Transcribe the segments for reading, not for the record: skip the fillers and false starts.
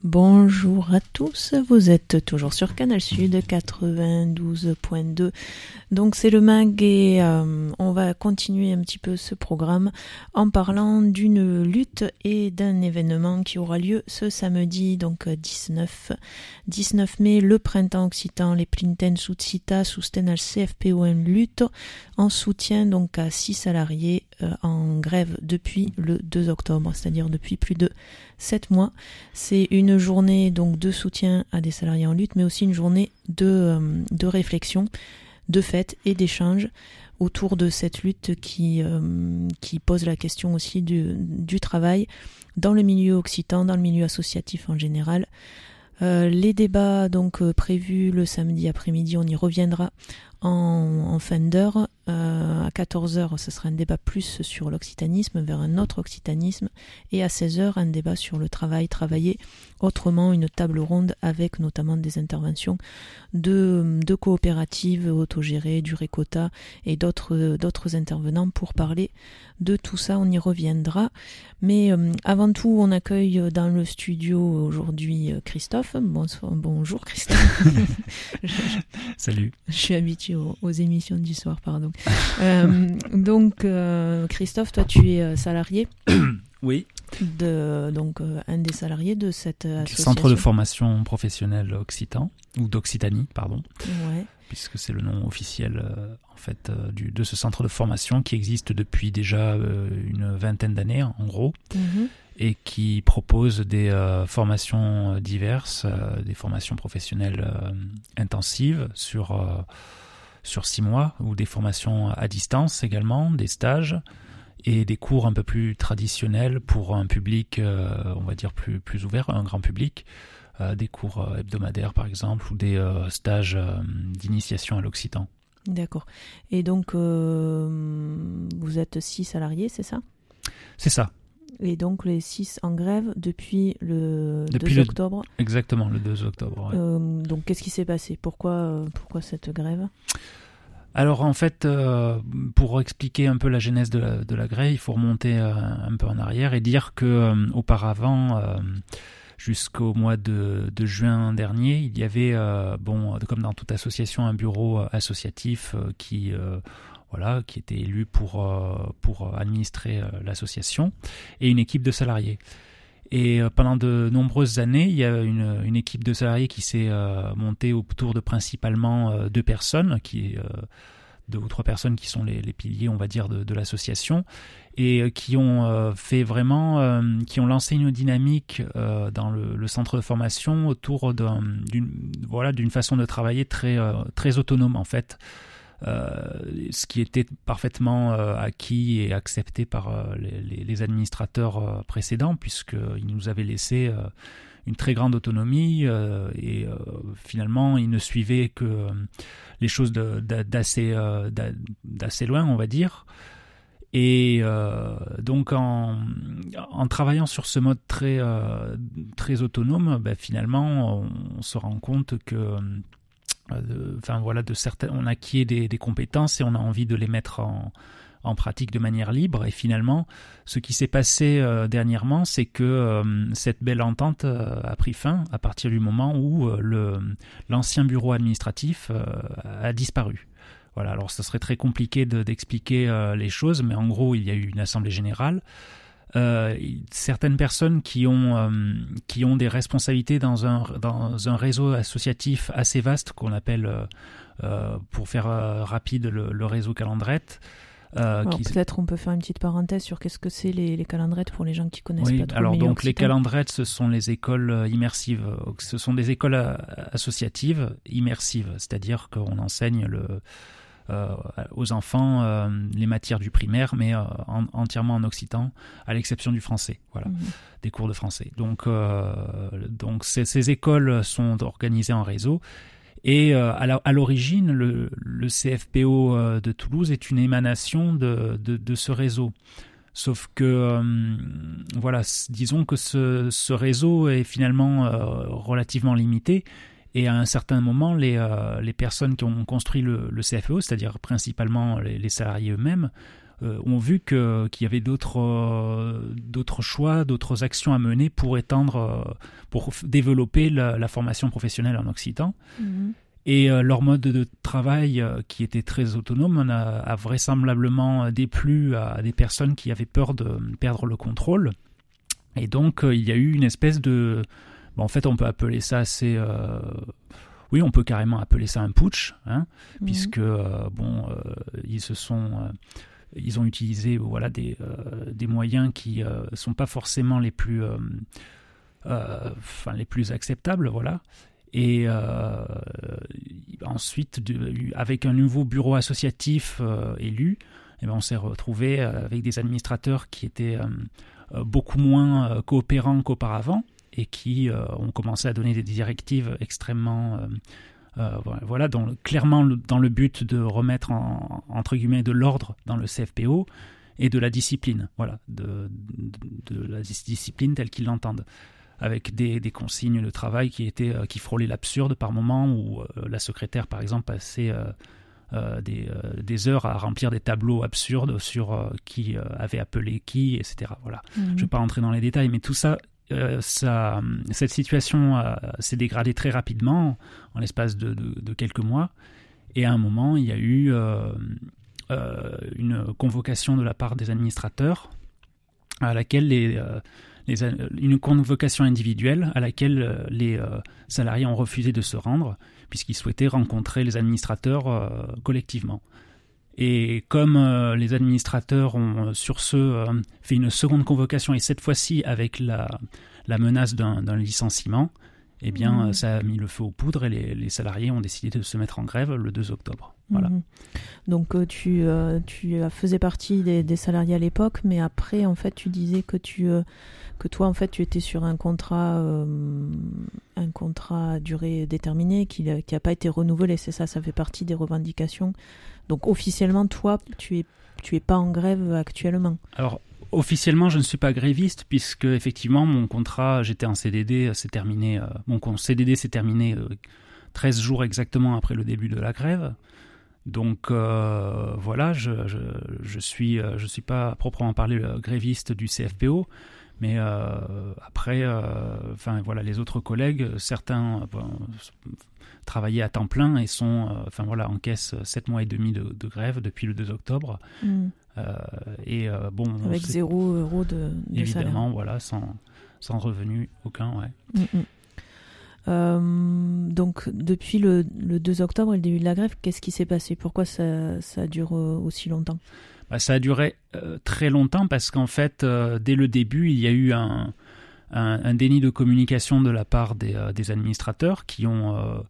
Bonjour à tous, vous êtes toujours sur Canal Sud 92.2, donc c'est le MAG et on va continuer un petit peu ce programme en parlant d'une lutte et d'un événement qui aura lieu ce samedi, donc 19 mai, le printemps occitan, les Plinten Sutsita Susten al CFPO en lutte en soutien donc à 6 salariés en grève depuis le 2 octobre, c'est-à-dire depuis plus de 7 mois. C'est une journée donc de soutien à des salariés en lutte, mais aussi une journée de réflexion, de fête et d'échange autour de cette lutte qui pose la question aussi du travail dans le milieu occitan, dans le milieu associatif en général. Les débats donc prévus le samedi après-midi, on y reviendra en fin d'heure. À 14h, ce sera un débat plus sur l'occitanisme, vers un autre occitanisme. Et à 16h, un débat sur le travailler autrement, une table ronde avec notamment des interventions de coopératives autogérées, du Récota et d'autres intervenants pour parler de tout ça. On y reviendra. Mais avant tout, on accueille dans le studio aujourd'hui Christophe. Bonjour Christophe. Salut. Je suis habituée aux émissions du soir, pardon. Donc Christophe, toi tu es salarié. Oui. Un des salariés de cette association. Centre de formation professionnelle occitan, ou d'Occitanie, pardon. Ouais. Puisque c'est le nom officiel de ce centre de formation qui existe depuis déjà une vingtaine d'années en gros, et qui propose des formations diverses, des formations professionnelles intensives sur 6 mois, ou des formations à distance également, des stages et des cours un peu plus traditionnels pour un public, on va dire plus ouvert, un grand public. Des cours hebdomadaires par exemple, ou des stages d'initiation à l'occitan. D'accord. Et donc vous êtes 6 salariés, c'est ça ? C'est ça. Et donc les 6 en grève depuis le 2 octobre. Exactement, le 2 octobre. Ouais. Donc qu'est-ce qui s'est passé ? Pourquoi cette grève ? Alors en fait, pour expliquer un peu la genèse de la grève, il faut remonter un peu en arrière et dire que auparavant, jusqu'au mois de juin dernier, il y avait, comme dans toute association, un bureau associatif qui était élu pour administrer l'association, et une équipe de salariés. Et pendant de nombreuses années, il y a une équipe de salariés qui s'est montée autour de principalement 2 personnes, 2 ou 3 personnes qui sont les piliers, on va dire, de l'association, et qui ont qui ont lancé une dynamique dans le centre de formation autour d'une façon de travailler très autonome en fait. Ce qui était parfaitement acquis et accepté par les administrateurs précédents, puisqu'ils nous avaient laissé une très grande autonomie et finalement ils ne suivaient que les choses d'assez loin, on va dire. Et donc en travaillant sur ce mode très autonome, finalement on se rend compte que on acquiert des compétences et on a envie de les mettre en pratique de manière libre. Et finalement, ce qui s'est passé dernièrement, c'est que cette belle entente a pris fin à partir du moment où l'ancien bureau administratif a disparu. Voilà, alors ce serait très compliqué d'expliquer les choses, mais en gros, il y a eu une assemblée générale. Certaines personnes qui ont des responsabilités dans un réseau associatif assez vaste qu'on appelle, pour faire rapide, le réseau Calandrette. Peut-être on peut faire une petite parenthèse sur qu'est-ce que c'est les Calandrettes pour les gens qui connaissent pas trop alors le milieu donc occitan. Les Calandrettes, ce sont les écoles immersives. Ce sont des écoles associatives immersives, c'est-à-dire qu'on enseigne aux enfants les matières du primaire, mais entièrement en occitan, à l'exception du français, des cours de français. Donc ces écoles sont organisées en réseau, et à l'origine, le CFPO de Toulouse est une émanation de ce réseau. Sauf que, disons que ce réseau est finalement relativement limité. Et à un certain moment, les personnes qui ont construit le CFEO, c'est-à-dire principalement les salariés eux-mêmes, ont vu qu'il y avait d'autres choix, d'autres actions à mener pour pour développer la formation professionnelle en Occitan. Et leur mode de travail, qui était très autonome, a vraisemblablement déplu à des personnes qui avaient peur de perdre le contrôle. Et donc, il y a eu une espèce de... en fait, on peut appeler ça oui, on peut carrément appeler ça un putsch, hein, puisque, ils ont utilisé des moyens qui sont pas forcément les plus acceptables, voilà. Et ensuite, avec un nouveau bureau associatif élu, on s'est retrouvé avec des administrateurs qui étaient beaucoup moins coopérants qu'auparavant et qui ont commencé à donner des directives extrêmement... clairement dans le but de remettre entre guillemets de l'ordre dans le CFPO et de la discipline, de la discipline telle qu'ils l'entendent, avec des consignes de travail qui frôlaient l'absurde par moments, où la secrétaire, par exemple, passait des heures à remplir des tableaux absurdes sur qui avait appelé qui, etc. Voilà. Je ne vais pas rentrer dans les détails, mais tout ça, cette situation s'est dégradée très rapidement, en l'espace de quelques mois. Et à un moment, il y a eu une convocation de la part des administrateurs, à laquelle une convocation individuelle à laquelle les salariés ont refusé de se rendre, puisqu'ils souhaitaient rencontrer les administrateurs collectivement. Et comme les administrateurs ont sur ce fait une seconde convocation, et cette fois-ci avec la menace d'un licenciement, eh bien ça a mis le feu aux poudres, et les salariés ont décidé de se mettre en grève le 2 octobre. Voilà. Donc tu faisais partie des salariés à l'époque, mais après en fait tu disais que toi en fait tu étais sur un contrat à durée déterminée qui a pas été renouvelé, c'est ça fait partie des revendications. Donc officiellement toi tu es pas en grève actuellement. Alors officiellement je ne suis pas gréviste, puisque effectivement mon contrat, j'étais en CDD, s'est terminé, mon CDD s'est terminé 13 jours exactement après le début de la grève. Donc voilà, je suis pas à proprement parler le gréviste du CFPO, mais après, les autres collègues, certains travaillaient à temps plein et encaissent 7 mois et demi de grève depuis le 2 octobre. Avec 0 € de évidemment, salaire. Voilà, sans revenu aucun, ouais. Donc depuis le 2 octobre et le début de la grève, qu'est-ce qui s'est passé? Pourquoi ça dure aussi longtemps? Ça a duré très longtemps parce qu'en fait, dès le début, il y a eu un déni de communication de la part des administrateurs qui n'ont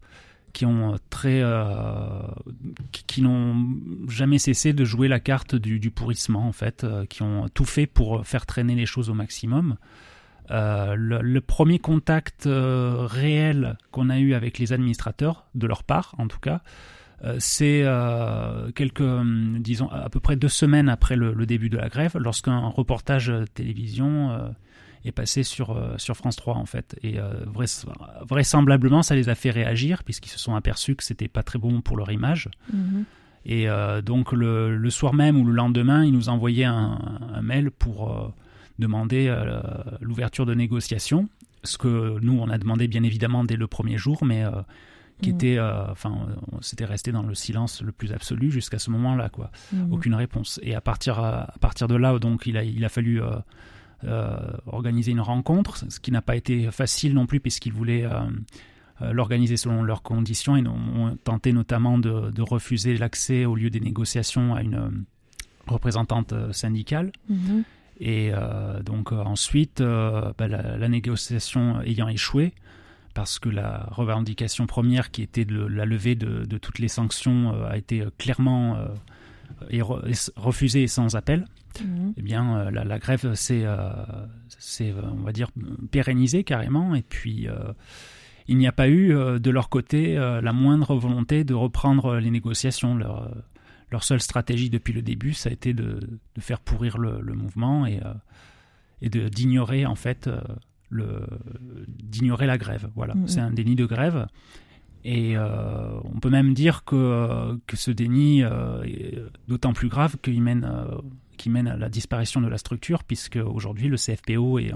jamais cessé de jouer la carte du pourrissement, en fait, qui ont tout fait pour faire traîner les choses au maximum. Le premier contact réel qu'on a eu avec les administrateurs, de leur part en tout cas, c'est disons à peu près 2 semaines après le début de la grève, lorsqu'un reportage télévision est passé sur France 3 en fait, et vraisemblablement ça les a fait réagir, puisqu'ils se sont aperçus que c'était pas très bon pour leur image. Et donc le soir même ou le lendemain, ils nous envoyaient un mail pour demander l'ouverture de négociations, ce que nous on a demandé bien évidemment dès le premier jour, mais qui était, c'était resté dans le silence le plus absolu jusqu'à ce moment-là, quoi. Aucune réponse. Et à partir de là, donc il a fallu organiser une rencontre, ce qui n'a pas été facile non plus, puisqu'ils voulaient l'organiser selon leurs conditions, et ont tenté notamment de refuser l'accès au lieu des négociations à une représentante syndicale. Et donc ensuite, la négociation ayant échoué, parce que la revendication première, qui était de la levée de toutes les sanctions, a été clairement refusée et sans appel, eh bien la grève s'est, on va dire, pérennisée carrément. Et puis il n'y a pas eu de leur côté la moindre volonté de reprendre les négociations. Leur seule stratégie depuis le début, ça a été de faire pourrir le mouvement et d'ignorer en fait d'ignorer la grève. Voilà, c'est un déni de grève. Et on peut même dire que ce déni est d'autant plus grave qu'il mène à la disparition de la structure, puisque aujourd'hui le CFPO est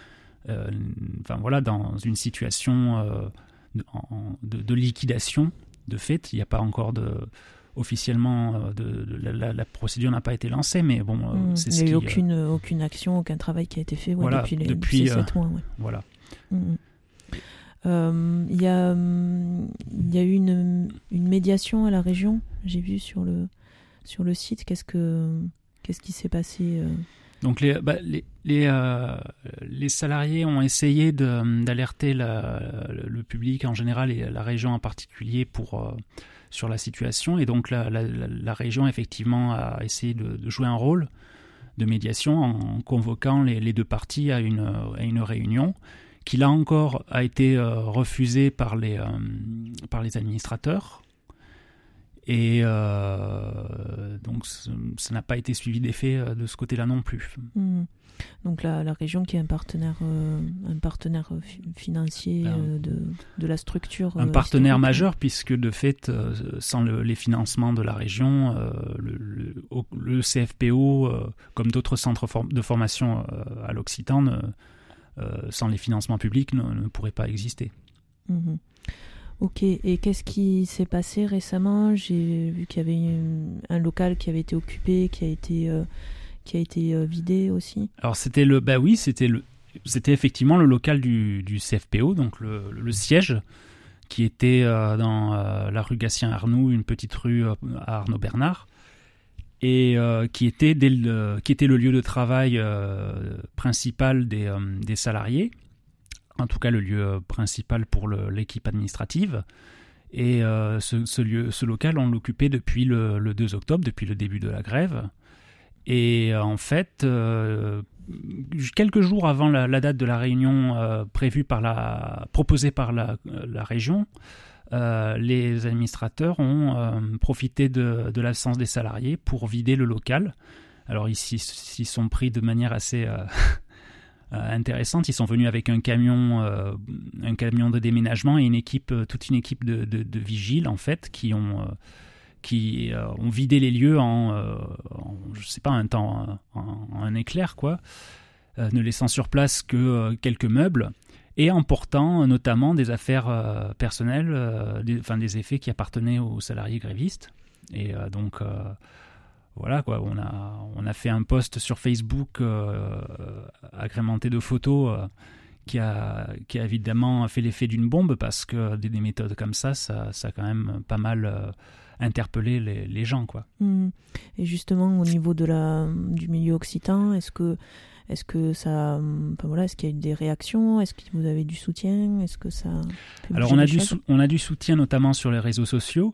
dans une situation de liquidation. De fait, il n'y a pas encore officiellement la procédure n'a pas été lancée, mais bon, c'est il n'y a eu aucune action, aucun travail qui a été fait depuis 7 mois. Ouais. Voilà. Il y a eu une médiation à la région, j'ai vu sur le site. Qu'est-ce qui s'est passé Donc les salariés ont essayé d'alerter le public en général et la région en particulier sur la situation, et donc la région effectivement a essayé de jouer un rôle de médiation en convoquant les deux parties à une réunion qui là encore a été refusée par les administrateurs. Et donc ça n'a pas été suivi d'effet de ce côté-là non plus. Donc la région qui est un partenaire financier de la structure. Un partenaire majeur, puisque de fait, sans les financements de la région, le CFPO, comme d'autres centres de formation à l'Occitan, sans les financements publics, ne pourrait pas exister. Ok, et qu'est-ce qui s'est passé récemment ? J'ai vu qu'il y avait un local qui avait été occupé, qui a été vidé aussi. Alors c'était effectivement le local du CFPO, donc le siège, qui était dans la rue Gatien-Arnoux, une petite rue à Arnaud-Bernard, et qui était le lieu de travail principal des salariés. En tout cas le lieu principal pour l'équipe administrative. Et ce local, on l'occupait depuis le 2 octobre, depuis le début de la grève. Et en fait, quelques jours avant la date de la réunion proposée par la région, les administrateurs ont profité de l'absence des salariés pour vider le local. Alors ils s'y sont pris de manière assez... intéressante. Ils sont venus avec un camion de déménagement et toute une équipe de vigiles en fait qui ont vidé les lieux en je sais pas en un éclair quoi, ne laissant sur place que quelques meubles et emportant notamment des affaires personnelles, des effets qui appartenaient aux salariés grévistes. Et donc voilà quoi, on a fait un post sur Facebook agrémenté de photos qui a évidemment fait l'effet d'une bombe, parce que des méthodes comme ça a quand même pas mal interpellé les gens quoi. Et justement au niveau du milieu occitan, est-ce que ça, est-ce qu'il y a eu des réactions, est-ce que vous avez du soutien, est-ce que ça... Alors on a du soutien notamment sur les réseaux sociaux,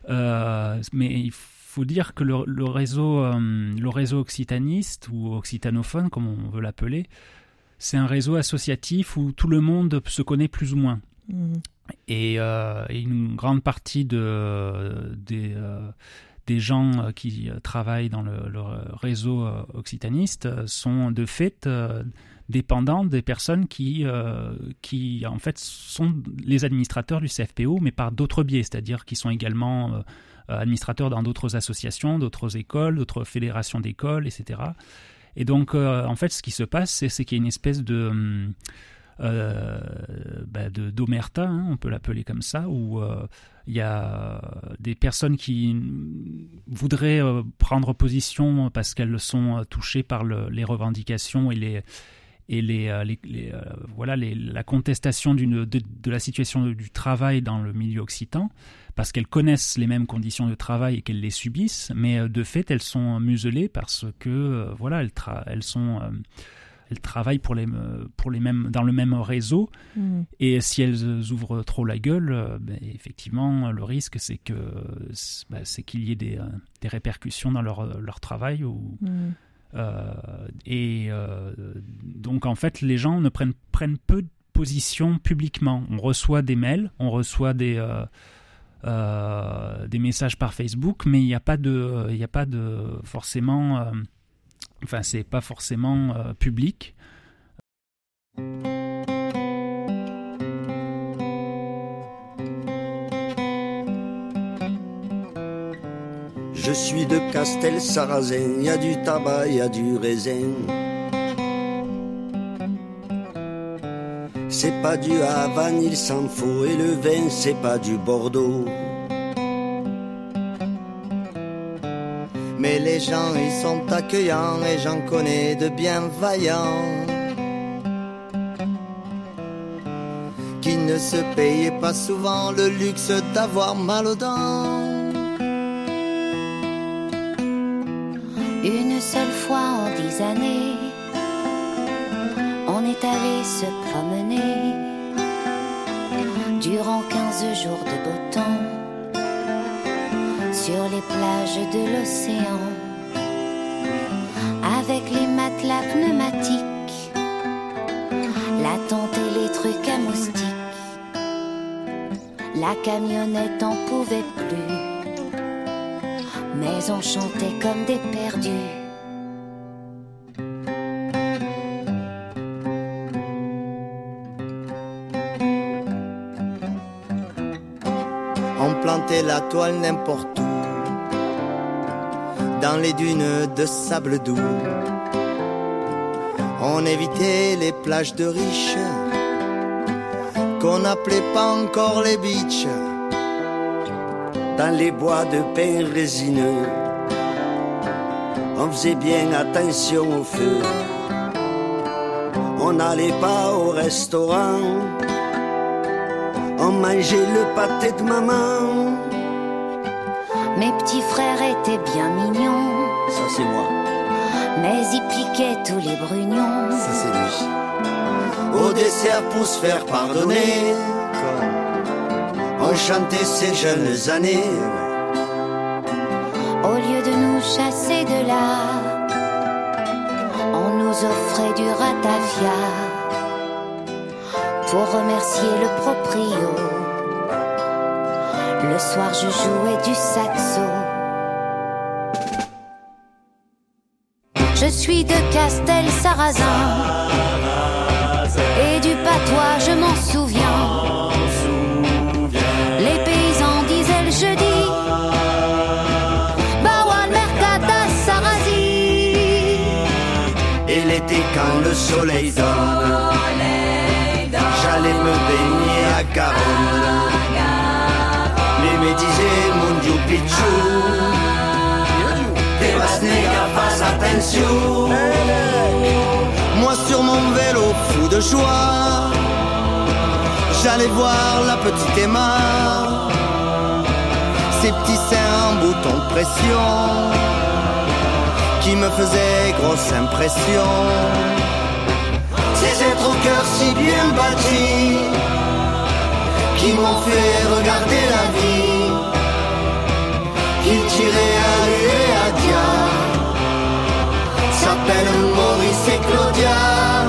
mais il faut dire que le réseau occitaniste ou occitanophone, comme on veut l'appeler, c'est un réseau associatif où tout le monde se connaît plus ou moins. Et une grande partie des gens qui travaillent dans le réseau occitaniste sont de fait dépendants des personnes qui en fait sont les administrateurs du CFPO, mais par d'autres biais, c'est-à-dire qui sont également administrateurs dans d'autres associations, d'autres écoles, d'autres fédérations d'écoles, etc. Et donc, en fait, ce qui se passe, c'est qu'il y a une espèce d'omerta, hein, on peut l'appeler comme ça, où il y a des personnes qui voudraient prendre position parce qu'elles sont touchées par les revendications et la contestation de la situation du travail dans le milieu occitan, parce qu'elles connaissent les mêmes conditions de travail et qu'elles les subissent, mais de fait elles sont muselées parce que elles travaillent pour les mêmes, dans le même réseau, et si elles ouvrent trop la gueule, effectivement le risque c'est qu'il y ait des répercussions dans leur travail donc en fait les gens ne prennent peu de position publiquement. On reçoit des mails, on reçoit des messages par Facebook, mais il n'y a pas de forcément c'est pas forcément public. Je suis de Castel-Sarrazin, y a du tabac, y a du raisin. C'est pas du Havane, il s'en faut, et le vin, c'est pas du Bordeaux. Mais les gens, ils sont accueillants, et j'en connais de bienveillants qui ne se payaient pas souvent le luxe d'avoir mal aux dents. Une seule fois en 10 années, on est allé se promener durant 15 jours de beau temps sur les plages de l'océan, avec les matelas pneumatiques, la tente et les trucs à moustiques. La camionnette en pouvait plus, mais on chantait comme des perdus. On plantait la toile n'importe où, dans les dunes de sable doux. On évitait les plages de riches, qu'on n'appelait pas encore les beaches. Dans les bois de pin résineux, on faisait bien attention au feu. On n'allait pas au restaurant, on mangeait le pâté de maman. Mes petits frères étaient bien mignons, Ça c'est moi, mais ils piquaient tous les brugnons. ça c'est lui. Au dessert pour se faire pardonner, on chantait ces jeunes années. Au lieu de nous chasser de là, on nous offrait du ratafia pour remercier le proprio. Le soir je jouais du saxo. Je suis de Castel-Sarrazin et du patois je m'en souviens. Les paysans disaient le jeudi Bawan Mercata Sarrazi. Et l'été quand le soleil donne, j'allais me baigner à Garonne. Les me disaient mon Dieu Pichou, t'es vas nègre, fais attention. Moi sur mon vélo fou de joie, j'allais voir la petite Emma, ses petits seins en bouton de pression qui me faisaient grosse impression. Ces êtres au cœur si bien bâtis qui m'ont fait regarder la vie, qu'ils tiraient à lui et à Dia, s'appellent Maurice et Claudia.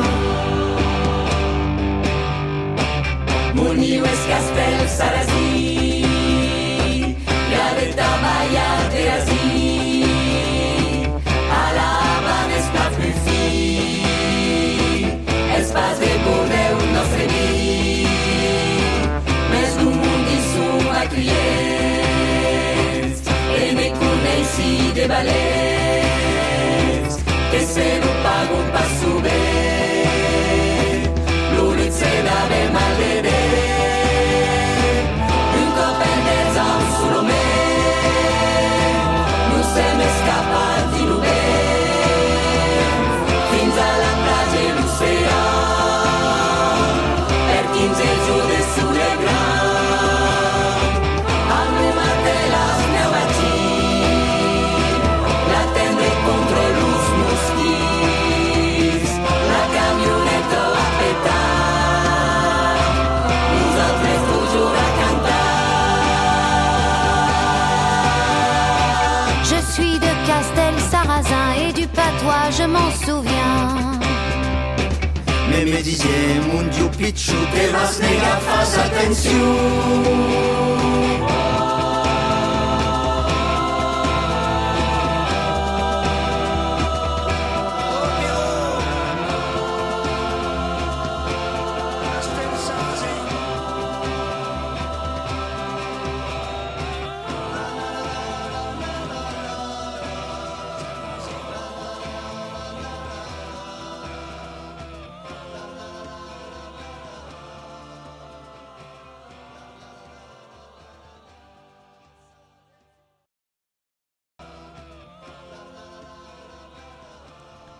Moni es Castel Sarrazi, Gaveta Maya Teasi, à la Havane es pas plus fi, espace de bonheur ou nostre vie, mais le monde y sont accueillis, et me connaissent si des balais, que se nous pagons pas souvent, l'oulit c'est d'ave malade. Et du patois je m'en souviens. Mais me disaient mon Dieu Pichou, t'es vas nègre, fais attention.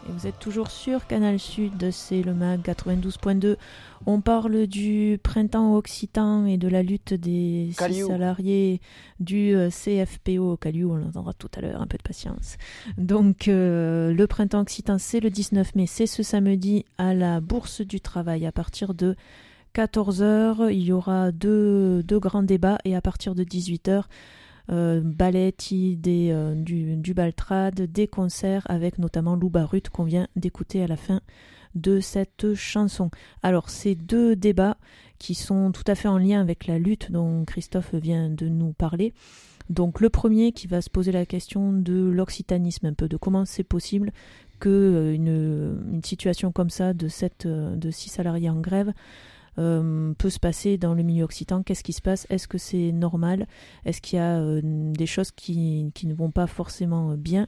Vous êtes toujours sur Canal Sud, c'est le MAG 92.2. On parle du printemps occitan et de la lutte des 6 salariés du CFPO Caliou. On l'entendra tout à l'heure, un peu de patience. Donc le printemps occitan, c'est le 19 mai, c'est ce samedi à la Bourse du Travail. À partir de 14h, il y aura deux grands débats et à partir de 18h, balletti, du baltrade, des concerts avec notamment Lou Barut qu'on vient d'écouter à la fin de cette chanson. Alors ces deux débats qui sont tout à fait en lien avec la lutte dont Christophe vient de nous parler. Donc le premier qui va se poser la question de l'occitanisme, un peu de comment c'est possible que une situation comme ça de 6 salariés en grève peut se passer dans le milieu occitan. Qu'est-ce qui se passe? Est-ce que c'est normal? Est-ce qu'il y a des choses qui ne vont pas forcément bien?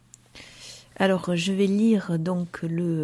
Alors je vais lire donc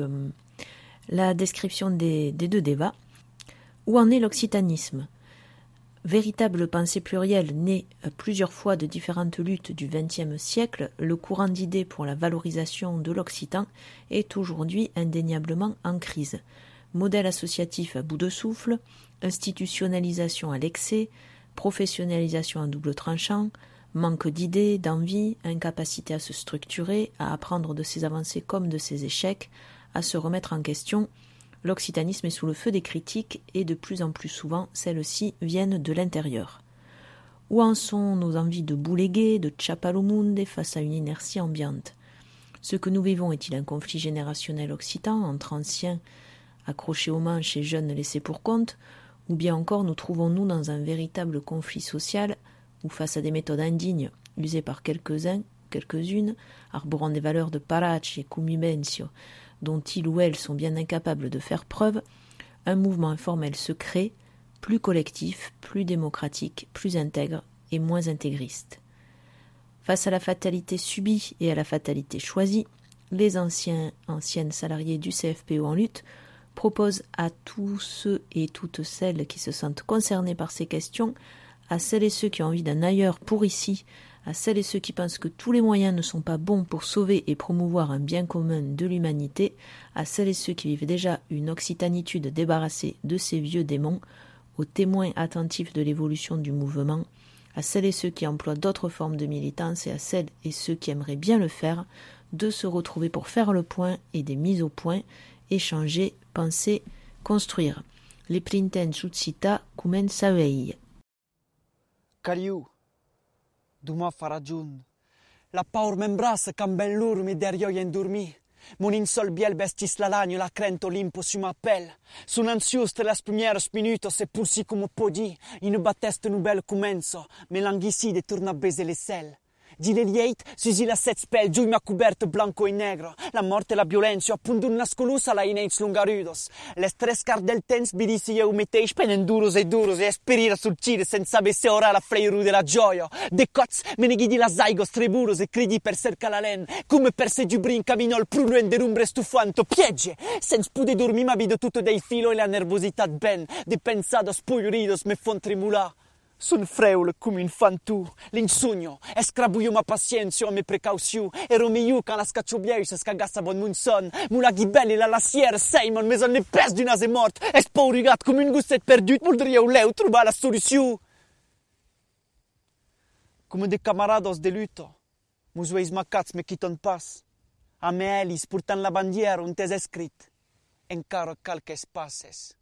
la description des deux débats. Où en est l'occitanisme? Véritable pensée plurielle née plusieurs fois de différentes luttes du XXe siècle, le courant d'idées pour la valorisation de l'occitan est aujourd'hui indéniablement en crise. Modèle associatif à bout de souffle, institutionnalisation à l'excès, professionnalisation à double tranchant, manque d'idées, d'envie, incapacité à se structurer, à apprendre de ses avancées comme de ses échecs, à se remettre en question. L'occitanisme est sous le feu des critiques et de plus en plus souvent, celles-ci viennent de l'intérieur. Où en sont nos envies de bouléguer, de tchapalomunde face à une inertie ambiante? Ce que nous vivons est-il un conflit générationnel occitan entre anciens accrochés aux manches et jeunes laissés pour compte, ou bien encore nous trouvons-nous dans un véritable conflit social où face à des méthodes indignes usées par quelques-uns, quelques-unes, arborant des valeurs de parache et cumibencio, dont ils ou elles sont bien incapables de faire preuve, un mouvement informel se crée, plus collectif, plus démocratique, plus intègre et moins intégriste. Face à la fatalité subie et à la fatalité choisie, les anciennes salariés du CFPO en lutte propose à tous ceux et toutes celles qui se sentent concernés par ces questions, à celles et ceux qui ont envie d'un ailleurs pour ici, à celles et ceux qui pensent que tous les moyens ne sont pas bons pour sauver et promouvoir un bien commun de l'humanité, à celles et ceux qui vivent déjà une occitanitude débarrassée de ces vieux démons, aux témoins attentifs de l'évolution du mouvement, à celles et ceux qui emploient d'autres formes de militance et à celles et ceux qui aimeraient bien le faire, de se retrouver pour faire le point et des mises au point, échanger, penser, construire. Les plinten succita cumen savei. Caliu, duma fa ragiun. La paur m'embrasse quand ben lur mi derioia endormi. Mon insol biel bestis la lagno la crento limpo su m'appel. Sun ansius te las primieros minutos e pur si come podi. In batteste nu bel comenzo, me languiside torna a bese le sel. Gileliate, susi la set spell, giù mi ha coberto blanco e negro. La morte e la violenza, appunto una scolusa la inens lungarudos. Le tres car del temps bidisi eu meteix penen duros e esperire sul cire senza besse ora la freiru della gioia. De cots, me ne ghidi la zaigos treburos e credi per cerca la len. Come per se giubrin camino al pruluen de rumbre stufanto. Piegge, sens pude dormi ma vido tutto dei filo e la nervosità ben. De pensados puiuridos me fon tremula. Sun freul cum un fantu, l'insugno, escrabuio ma pacienzio a me precauțiu, ero meiu ca la scacciubieu se scagassa bon mun son, mula ghibelli la lasier, Simon, me ne pes d'un ase mort, espaurigat cum un gusset perdut, voldria leu trobar la soluciu. Cum de camarados de luto, musueis macats me quiton pas, a me elis purtant la bandiera un tes escrit, encara calques passes.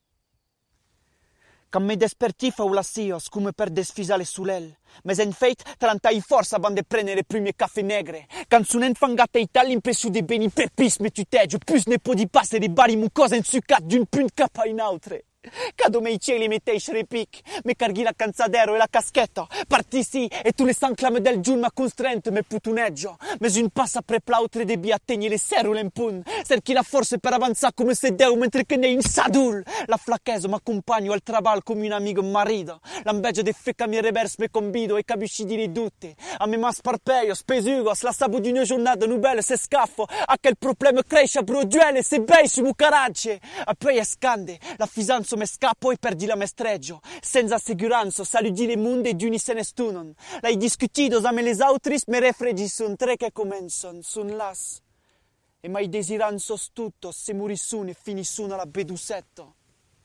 Cam me desperti fau lasios, come per desfisale sulel. Mes en feit, trantai forza ban de prenere prime cafe negre. Canzunent fangata ital impresu de beni pepis me tuteggio, plus ne podi passere bari mucosa insucat d'un punt capa in altre. Cado mei cieli meteix repic, me carghi la canzadero e la caschetta, partissi e tu le sanclame del giun ma constrente me putuneggio, mes un passa pre plautre de biattegni le serule in pun, cerchi la forse per avanzar come se deu mentre che ne in sadul, la flacheso m'accompagno al traval come un amico marido, l'ambeggia de feca mi revers me convido e capisci di ridutte, a me mas parpeio, spesugos, la sabo di una giornata nubele se scaffo, a che il problema cresce a broduele se bei su mucaracce, a poi escande, la fisanza me scappo e perdi la mestreggio, senza asseguranza, saludi le munde e giuni se ne stunon. L'hai discutido a me les autris, me refregi sun tre che comenson, sun las. e mai desiranzos tuttos se morissun e finissun alla bedusetto.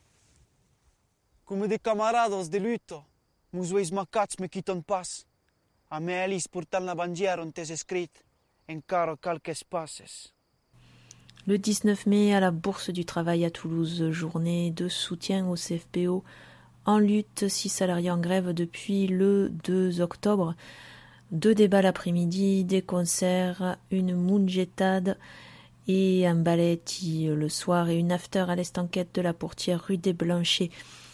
Come de camarados de luto, musueis macats me quiton pas. A me elis portant la bandiera on tes escrit, encaro calques passes. Le 19 mai, à la Bourse du Travail à Toulouse, journée de soutien au CFPO en lutte, 6 salariés en grève depuis le 2 octobre. 2 débats l'après-midi, des concerts, une mungetade et un balletti le soir et une after à l'Estanquette de la Pourtière rue des Blanchers.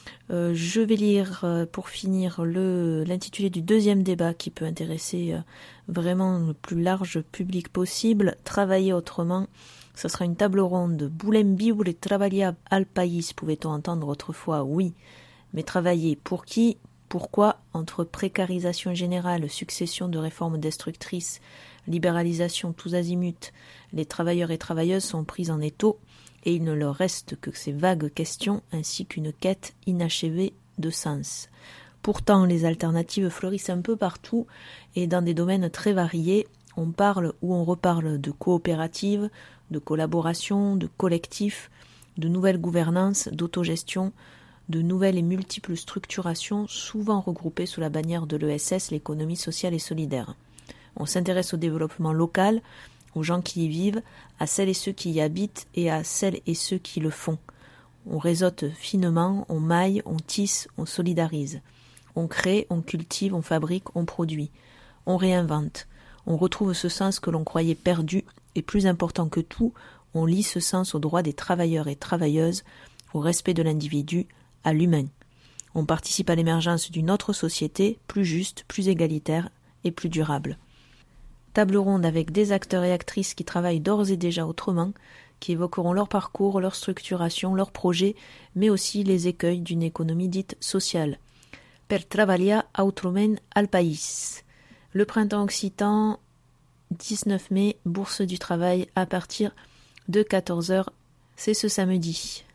Je vais lire pour finir l'intitulé du deuxième débat qui peut intéresser vraiment le plus large public possible. Travailler autrement. Ce sera une table ronde. Volem viure et travailler al país, pouvait-on entendre autrefois, oui. Mais travailler pour qui? Pourquoi? Entre précarisation générale, succession de réformes destructrices, libéralisation tous azimuts, les travailleurs et travailleuses sont pris en étau et il ne leur reste que ces vagues questions ainsi qu'une quête inachevée de sens. Pourtant, les alternatives fleurissent un peu partout et dans des domaines très variés. On parle ou on reparle de coopératives, de collaboration, de collectifs, de nouvelles gouvernances, d'autogestion, de nouvelles et multiples structurations, souvent regroupées sous la bannière de l'ESS, l'économie sociale et solidaire. On s'intéresse au développement local, aux gens qui y vivent, à celles et ceux qui y habitent et à celles et ceux qui le font. On réseaute finement, on maille, on tisse, on solidarise. On crée, on cultive, on fabrique, on produit. On réinvente. On retrouve ce sens que l'on croyait perdu et plus important que tout, on lie ce sens aux droits des travailleurs et travailleuses, au respect de l'individu, à l'humain. On participe à l'émergence d'une autre société, plus juste, plus égalitaire et plus durable. Table ronde avec des acteurs et actrices qui travaillent d'ores et déjà autrement, qui évoqueront leur parcours, leur structuration, leurs projets, mais aussi les écueils d'une économie dite sociale. Per trabalhar autrament al país. Le printemps occitan, 19 mai, Bourse du Travail à partir de 14h, c'est ce samedi.